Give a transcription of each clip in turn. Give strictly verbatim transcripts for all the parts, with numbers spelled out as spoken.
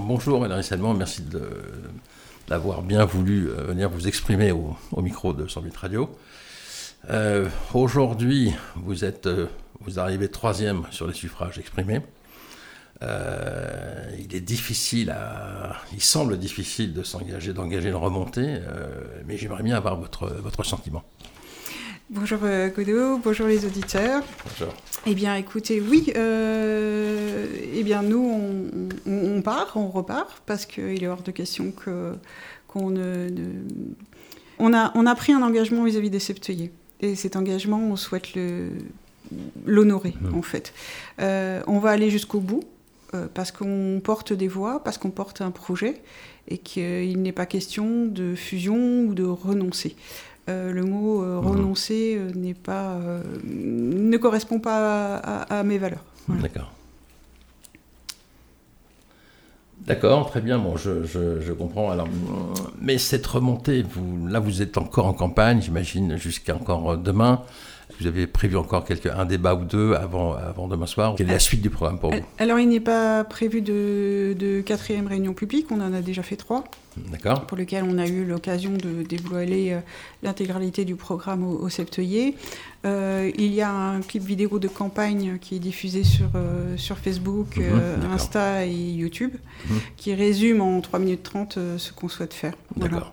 bonjour Valérie Salmon, merci de, d'avoir bien voulu venir vous exprimer au, au micro de cent huit Radio. Euh, aujourd'hui, vous êtes, vous arrivez troisième sur les suffrages exprimés. Euh, il est difficile à, il semble difficile de s'engager, d'engager une remontée, euh, mais j'aimerais bien avoir votre, votre sentiment. Bonjour euh, Godot, bonjour les auditeurs. Bonjour. Eh bien écoutez, oui, euh, eh bien nous on, on, on part, on repart, parce qu'il est hors de question que, qu'on ne, ne... On a, on a pris un engagement vis-à-vis des septeuillers, et cet engagement on souhaite le, l'honorer mmh. en fait. Euh, on va aller jusqu'au bout, euh, parce qu'on porte des voix, parce qu'on porte un projet, et qu'il n'est pas question de fusion ou de renoncer. Euh, le mot euh, renoncer euh, n'est pas, euh, ne correspond pas à, à, à mes valeurs. Voilà. D'accord. D'accord, très bien. Bon, je, je, je comprends. Alors, mais cette remontée, vous, là, vous êtes encore en campagne, j'imagine, jusqu'à encore demain. Vous avez prévu encore quelques, un débat ou deux avant, avant demain soir. Quelle est la suite du programme pour vous ? Alors, il n'est pas prévu de, de quatrième réunion publique. On en a déjà fait trois. D'accord. Pour lequel on a eu l'occasion de dévoiler euh, l'intégralité du programme au, au septeuiller. Euh, il y a un clip vidéo de campagne qui est diffusé sur, euh, sur Facebook, mmh, euh, Insta et YouTube, mmh. qui résume en trois minutes trente euh, ce qu'on souhaite faire. D'accord. Voilà.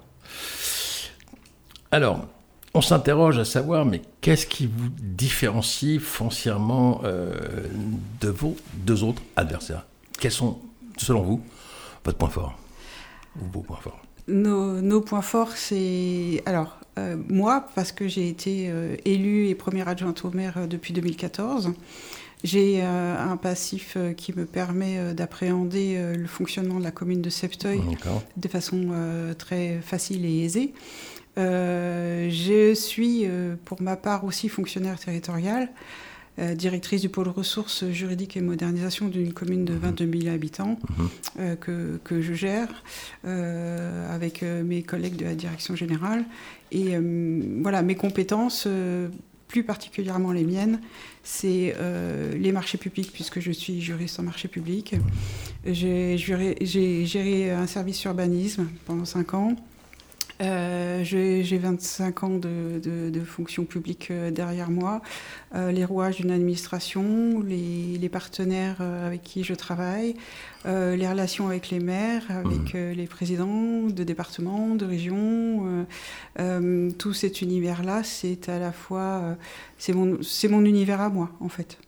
Alors, on s'interroge à savoir, mais qu'est-ce qui vous différencie foncièrement euh, de vos deux autres adversaires ? Quels sont, selon vous, votre point fort ? Vos points forts. Nos, nos points forts, c'est... Alors, euh, moi, parce que j'ai été euh, élue et première adjointe au maire euh, depuis deux mille quatorze, j'ai euh, un passif euh, qui me permet euh, d'appréhender euh, le fonctionnement de la commune de Septeuil D'accord. de façon euh, très facile et aisée. Euh, je suis, euh, pour ma part, aussi fonctionnaire territorial, Euh, directrice du pôle ressources juridiques et modernisation d'une commune de vingt-deux mille habitants mmh. euh, que, que je gère euh, avec euh, mes collègues de la direction générale. Et euh, voilà, mes compétences, euh, plus particulièrement les miennes, c'est euh, les marchés publics, puisque je suis juriste en marché public. J'ai, juré, j'ai géré un service urbanisme pendant cinq ans. Euh, j'ai, j'ai vingt-cinq ans de, de, de fonction publique euh, derrière moi, euh, les rouages d'une administration, les, les partenaires euh, avec qui je travaille, euh, les relations avec les maires, avec euh, les présidents de départements, de régions. Euh, euh, tout cet univers-là, c'est à la fois, euh, c'est mon, c'est mon univers à moi, en fait.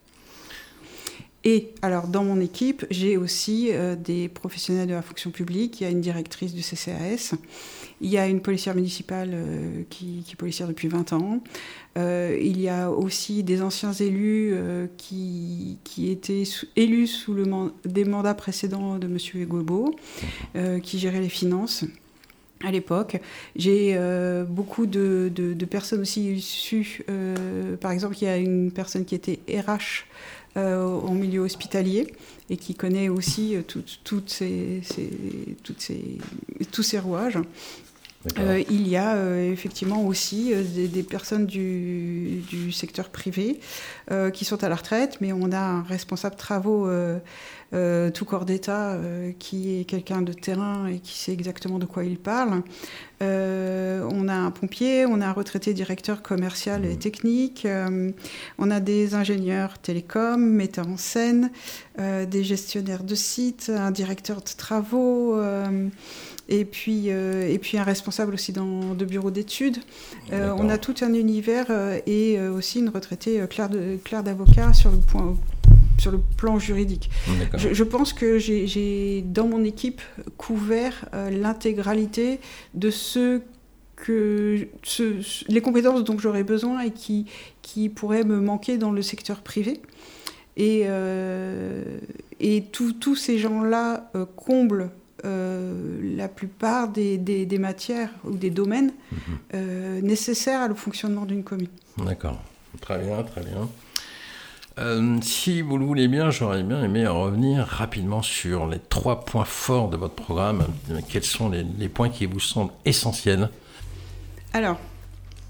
Et alors, dans mon équipe, j'ai aussi euh, des professionnels de la fonction publique. Il y a une directrice du C C A S. Il y a une policière municipale euh, qui, qui est policière depuis vingt ans. Euh, il y a aussi des anciens élus euh, qui, qui étaient sous, élus sous le man- des mandats précédents de M. Hugo, euh, qui géraient les finances à l'époque. J'ai euh, beaucoup de, de, de personnes aussi issues. Euh, par exemple, il y a une personne qui était R H Euh, en milieu hospitalier et qui connaît aussi euh, tout, toutes ces, ces, toutes ces, tous ces rouages. Euh, il y a euh, effectivement aussi euh, des, des personnes du, du secteur privé euh, qui sont à la retraite, mais on a un responsable travaux euh, euh, tout corps d'État euh, qui est quelqu'un de terrain et qui sait exactement de quoi il parle. Euh, on a un pompier, on a un retraité directeur commercial et technique, euh, on a des ingénieurs télécoms, metteurs en scène, euh, des gestionnaires de sites, un directeur de travaux, euh, et, puis, euh, et puis un responsable aussi dans, de bureau d'études. Euh, on a tout un univers euh, et euh, aussi une retraitée euh, Claire, de, Claire d'avocat sur le point... sur le plan juridique. Je, je pense que j'ai, j'ai, dans mon équipe, couvert euh, l'intégralité de ce que, ce, les compétences dont j'aurais besoin et qui, qui pourraient me manquer dans le secteur privé. Et, euh, et tous ces gens-là euh, comblent euh, la plupart des, des, des matières ou des domaines mmh. euh, nécessaires à le fonctionnement d'une commune. D'accord. Très bien, très bien. Euh, si vous le voulez bien, j'aurais bien aimé revenir rapidement sur les trois points forts de votre programme. Quels sont les, les points qui vous semblent essentiels ? Alors,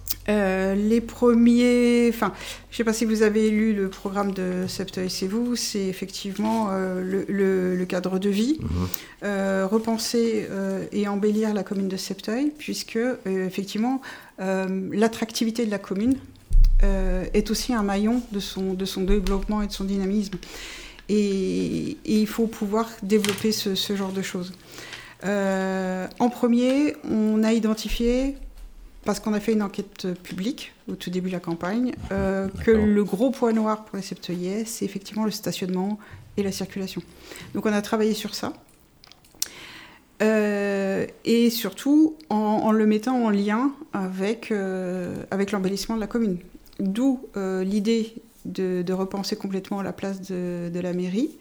Euh, les premiers, enfin, je ne sais pas si vous avez lu le programme de Septeuil, c'est vous, c'est effectivement euh, le, le, le cadre de vie, mmh. euh, repenser euh, et embellir la commune de Septeuil, puisque euh, effectivement euh, l'attractivité de la commune euh, est aussi un maillon de son, de son développement et de son dynamisme. Et, et il faut pouvoir développer ce, ce genre de choses. Euh, en premier, on a identifié, parce qu'on a fait une enquête publique au tout début de la campagne, euh, que le gros point noir pour les Septeuillais, c'est effectivement le stationnement et la circulation. Donc on a travaillé sur ça. Euh, et surtout en, en le mettant en lien avec, euh, avec l'embellissement de la commune. D'où euh, l'idée de, de repenser complètement la place de, de la mairie,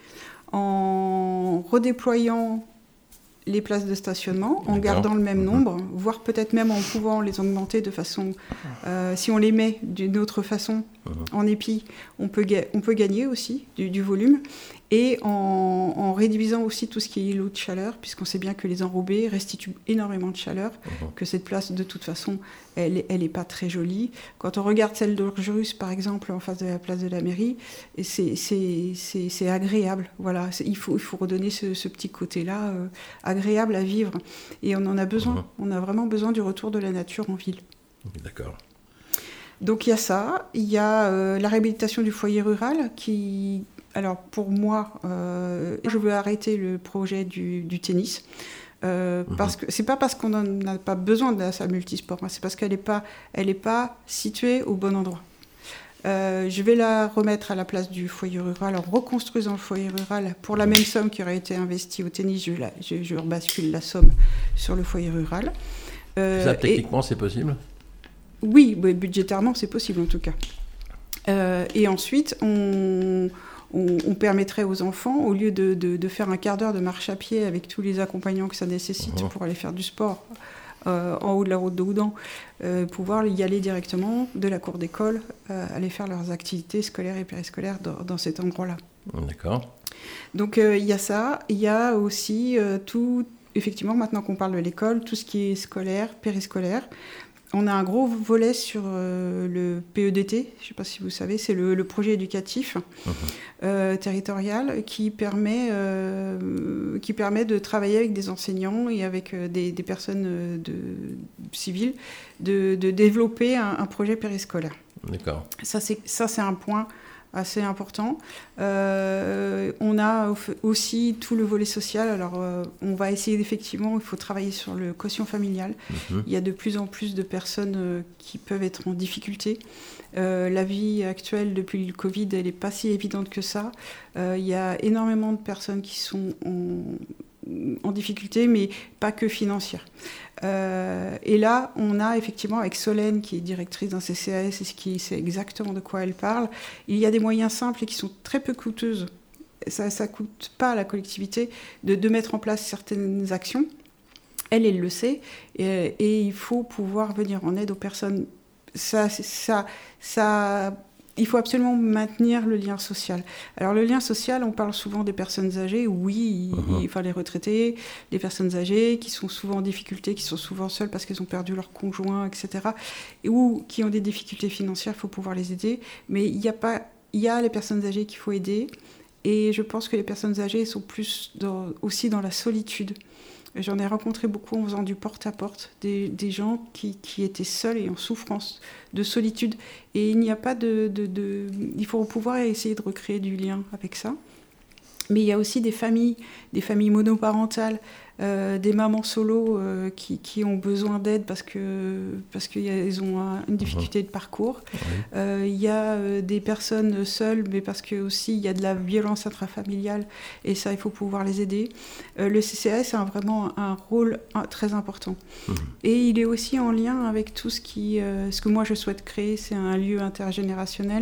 en redéployant les places de stationnement, en D'accord. gardant le même nombre, mmh. voire peut-être même en pouvant les augmenter de façon... Euh, si on les met d'une autre façon mmh. en épi, on peut, ga- on peut gagner aussi du, du volume, et en, en réduisant aussi tout ce qui est îlot de chaleur, puisqu'on sait bien que les enrobés restituent énormément de chaleur, mmh. que cette place, de toute façon, elle n'est pas très jolie. Quand on regarde celle d'Orgerus, par exemple, en face de la place de la mairie, c'est, c'est, c'est, c'est agréable. Voilà. C'est, il, faut, il faut redonner ce, ce petit côté-là euh, agréable à vivre. Et on en a besoin. Mmh. On a vraiment besoin du retour de la nature en ville. D'accord. Donc il y a ça. Il y a euh, la réhabilitation du foyer rural qui... Alors pour moi, euh, je veux arrêter le projet du, du tennis. Euh, mmh. parce que c'est pas parce qu'on n'a pas besoin de la salle multisport, hein, c'est parce qu'elle n'est pas, elle est pas située au bon endroit. Euh, je vais la remettre à la place du foyer rural en reconstruisant le foyer rural pour la même somme qui aurait été investie au tennis. Je, la, je, je rebascule la somme sur le foyer rural. Euh, Ça, techniquement, et, c'est possible ? Oui, budgétairement, c'est possible en tout cas. Euh, et ensuite, on... On, on permettrait aux enfants, au lieu de, de, de faire un quart d'heure de marche à pied avec tous les accompagnants que ça nécessite mmh. pour aller faire du sport euh, en haut de la route de Houdan, euh, pouvoir y aller directement de la cour d'école, euh, aller faire leurs activités scolaires et périscolaires dans, dans cet endroit-là. D'accord. Donc il euh, y a ça. Il y a aussi euh, tout, effectivement, maintenant qu'on parle de l'école, tout ce qui est scolaire, périscolaire. On a un gros volet sur euh, le P E D T, je ne sais pas si vous savez, c'est le, le projet éducatif mmh. euh, territorial qui permet, euh, qui permet de travailler avec des enseignants et avec euh, des, des personnes de, civiles, de, de développer un, un projet périscolaire. D'accord. Ça c'est, ça, c'est un point assez important. Euh, on a aussi tout le volet social. Alors, euh, on va essayer effectivement, il faut travailler sur le quotient familial. Mmh. Il y a de plus en plus de personnes euh, qui peuvent être en difficulté. Euh, la vie actuelle, depuis le Covid, elle n'est pas si évidente que ça. Euh, il y a énormément de personnes qui sont en, en difficulté, mais pas que financière. Euh, et là, on a effectivement avec Solène, qui est directrice d'un C C A S et qui sait exactement de quoi elle parle, il y a des moyens simples et qui sont très peu coûteuses. Ça ne coûte pas à la collectivité de, de mettre en place certaines actions. Elle, elle le sait. Et, et il faut pouvoir venir en aide aux personnes. Ça, ça, ça, il faut absolument maintenir le lien social. Alors le lien social, on parle souvent des personnes âgées, oui, uh-huh. enfin les retraités, les personnes âgées qui sont souvent en difficulté, qui sont souvent seules parce qu'elles ont perdu leur conjoint, et cetera. Et, ou qui ont des difficultés financières, il faut pouvoir les aider. Mais il y a pas, il y a les personnes âgées qu'il faut aider. Et je pense que les personnes âgées sont plus dans, aussi dans la solitude. J'en ai rencontré beaucoup en faisant du porte-à-porte, des, des gens qui, qui étaient seuls et en souffrance de solitude. Et il n'y a pas de, de, de... Il faut pouvoir essayer de recréer du lien avec ça. Mais il y a aussi des familles, des familles monoparentales, euh, des mamans solo euh, qui, qui ont besoin d'aide parce que parce qu'elles ont un, une difficulté de parcours. Oui. Euh, il y a euh, des personnes seules, mais parce que aussi il y a de la violence intrafamiliale et ça, il faut pouvoir les aider. Euh, le C C A S a vraiment un, un rôle un, très important. Mmh. Et il est aussi en lien avec tout ce qui, euh, ce que moi je souhaite créer, c'est un lieu intergénérationnel,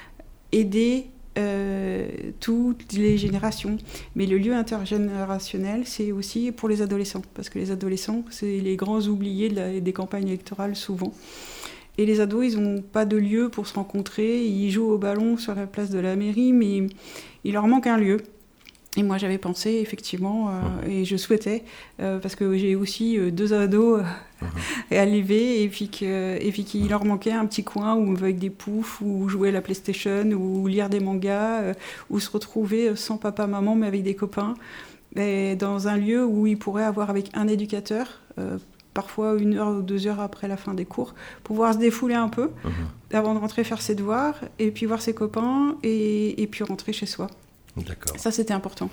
aider Euh, toutes les générations. Mais le lieu intergénérationnel, c'est aussi pour les adolescents, parce que les adolescents, c'est les grands oubliés de la, des campagnes électorales souvent. Et les ados, ils n'ont pas de lieu pour se rencontrer, ils jouent au ballon sur la place de la mairie, mais il leur manque un lieu. Et moi, j'avais pensé, effectivement, euh, mmh. et je souhaitais, euh, parce que j'ai aussi euh, deux ados euh, mmh. à élever, et puis, que, et puis qu'il mmh. leur manquait un petit coin où avec des poufs, ou jouer à la PlayStation, ou lire des mangas, euh, ou se retrouver sans papa, maman, mais avec des copains, et dans un lieu où ils pourraient avoir avec un éducateur, euh, parfois une heure ou deux heures après la fin des cours, pouvoir se défouler un peu, mmh. avant de rentrer faire ses devoirs, et puis voir ses copains, et, et puis rentrer chez soi. D'accord. Ça, c'était important.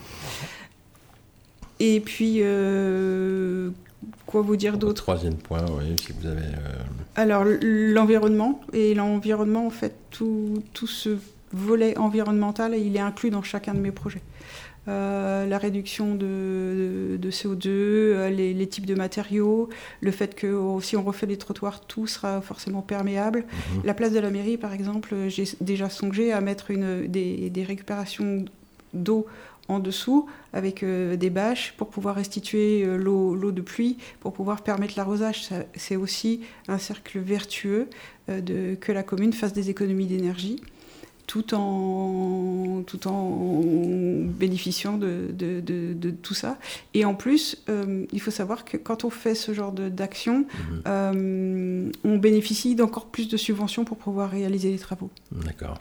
Et puis, euh, quoi vous dire d'autre ? Troisième point, oui, si vous avez... Euh... Alors, l'environnement. Et l'environnement, en fait, tout, tout ce volet environnemental, il est inclus dans chacun de mes projets. Euh, la réduction de, de, de C O deux, les, les types de matériaux, le fait que si on refait les trottoirs, tout sera forcément perméable. Mmh. La place de la mairie, par exemple, j'ai déjà songé à mettre une, des, des récupérations d'eau en dessous avec euh, des bâches pour pouvoir restituer euh, l'eau, l'eau de pluie, pour pouvoir permettre l'arrosage. Ça, c'est aussi un cercle vertueux euh, de, que la commune fasse des économies d'énergie tout en, tout en bénéficiant de, de, de, de tout ça. Et en plus, euh, il faut savoir que quand on fait ce genre de, d'action, mmh. euh, on bénéficie d'encore plus de subventions pour pouvoir réaliser les travaux. D'accord.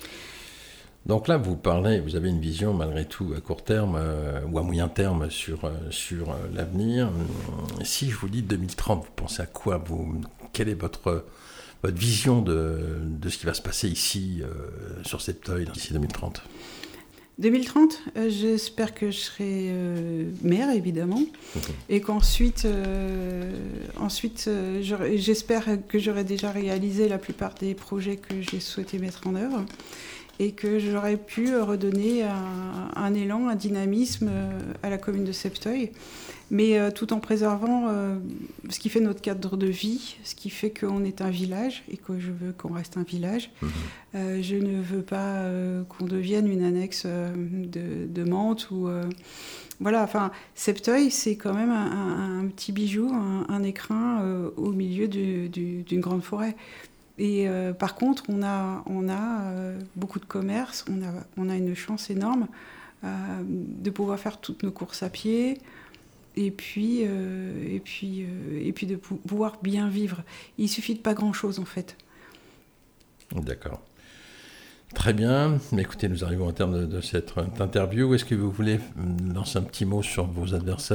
Donc là, vous parlez, vous avez une vision malgré tout à court terme euh, ou à moyen terme sur, euh, sur euh, l'avenir. Si je vous dis deux mille trente, vous pensez à quoi vous, quelle est votre, votre vision de, de ce qui va se passer ici, euh, sur Septeuil, d'ici deux mille trente ? deux mille trente, euh, j'espère que je serai euh, maire, évidemment, mmh. et qu'ensuite, euh, ensuite euh, j'espère que j'aurai déjà réalisé la plupart des projets que j'ai souhaité mettre en œuvre, et que j'aurais pu redonner un, un élan, un dynamisme à la commune de Septeuil, mais euh, tout en préservant euh, ce qui fait notre cadre de vie, ce qui fait qu'on est un village et que je veux qu'on reste un village. Mmh. Euh, je ne veux pas euh, qu'on devienne une annexe euh, de, de Mantes ou... Euh, voilà, enfin, Septeuil, c'est quand même un, un, un petit bijou, un, un écrin euh, au milieu du, du, d'une grande forêt. Et euh, par contre, on a, on a euh, beaucoup de commerce, on a, on a une chance énorme euh, de pouvoir faire toutes nos courses à pied et puis, euh, et puis, euh, et puis de pou- pouvoir bien vivre. Il suffit de pas grand-chose, en fait. D'accord. Très bien. Écoutez, nous arrivons au terme de, de cette interview. Est-ce que vous voulez lancer un petit mot sur vos adversaires ?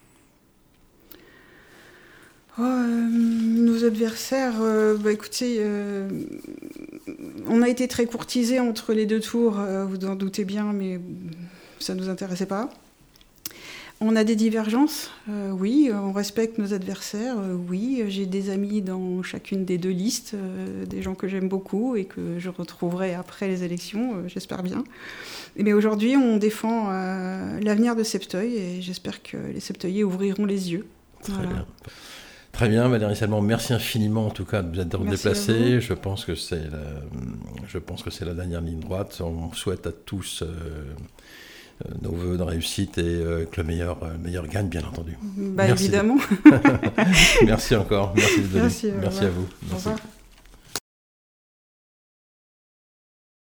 Oh, euh, nos adversaires, euh, bah écoutez, euh, on a été très courtisés entre les deux tours, euh, vous en doutez bien, mais ça ne nous intéressait pas. On a des divergences, euh, oui, on respecte nos adversaires, euh, oui, j'ai des amis dans chacune des deux listes, euh, des gens que j'aime beaucoup et que je retrouverai après les élections, euh, j'espère bien. Mais aujourd'hui, on défend euh, l'avenir de Septeuil et j'espère que les Septeuillais ouvriront les yeux. Très voilà. bien. Très bien, Valérie Salmon, merci infiniment en tout cas de vous être déplacée. Je pense que c'est la, je pense que c'est la dernière ligne droite. On souhaite à tous euh, nos vœux de réussite et euh, que le meilleur, euh, meilleur gagne, bien entendu. Bah, évidemment. Merci encore. Merci, de merci, merci à vous. Merci. Au revoir.